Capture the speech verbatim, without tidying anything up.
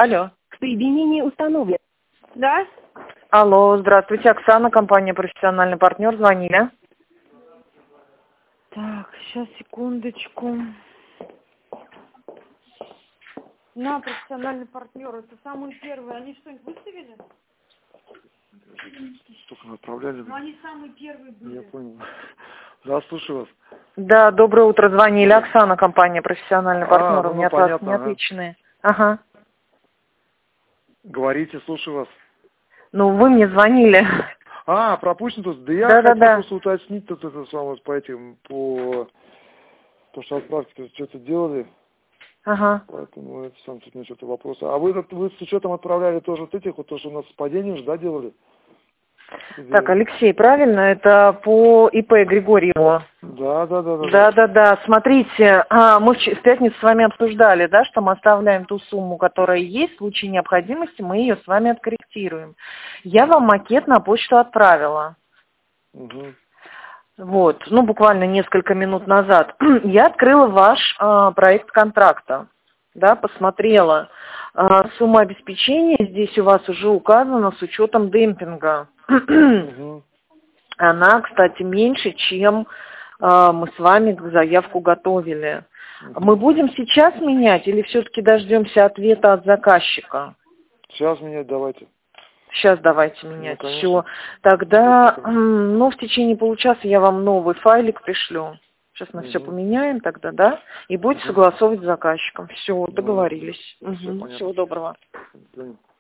Алло. Соединение установлено. Да? Алло, здравствуйте, Оксана, компания «Профессиональный партнер», звонили. Так, сейчас, секундочку. На, профессиональный партнер, это самые первые. Они что-нибудь выставили? Только отправляли. Ну, они самые первые были. Я понял. Да, слушаю вас. Да, доброе утро, звонили. Оксана, компания «Профессиональный партнер». А, ну, У меня ну, от вас понятно, неотличные. Ага. Говорите, слушаю вас. Ну, вы мне звонили. А, пропущен тут. Да я Да, да, хотел да. просто уточнить тут это самое по этим, по... То, что отправки что-то делали. Ага. Поэтому это сам тут мне что-то вопросы. А вы, вы с учетом отправляли тоже вот этих, вот то, что у нас с падением же, да, делали? Так, Алексей, правильно? Это по ИП Григорьеву. Да, да, да, да. Да, да, да. Смотрите, а, мы в ч- в пятницу с вами обсуждали, да, что мы оставляем ту сумму, которая есть. В случае необходимости мы ее с вами откорректируем. Я вам макет на почту отправила. Угу. Вот, ну, буквально несколько минут назад. Я открыла ваш а, проект контракта, да, посмотрела. А, сумма обеспечения здесь у вас уже указана с учетом демпинга. Угу. Она, кстати, меньше, чем а, мы с вами заявку готовили. Угу. Мы будем сейчас менять или все-таки дождемся ответа от заказчика? Сейчас менять давайте. Сейчас давайте менять. Ну, Все. Тогда, ну, в течение получаса я вам новый файлик пришлю. Сейчас мы Угу. все поменяем тогда, да? И будете Угу. согласовывать с заказчиком. Все, Ну, договорились. всё Угу. понятно. Всего доброго. Понятно.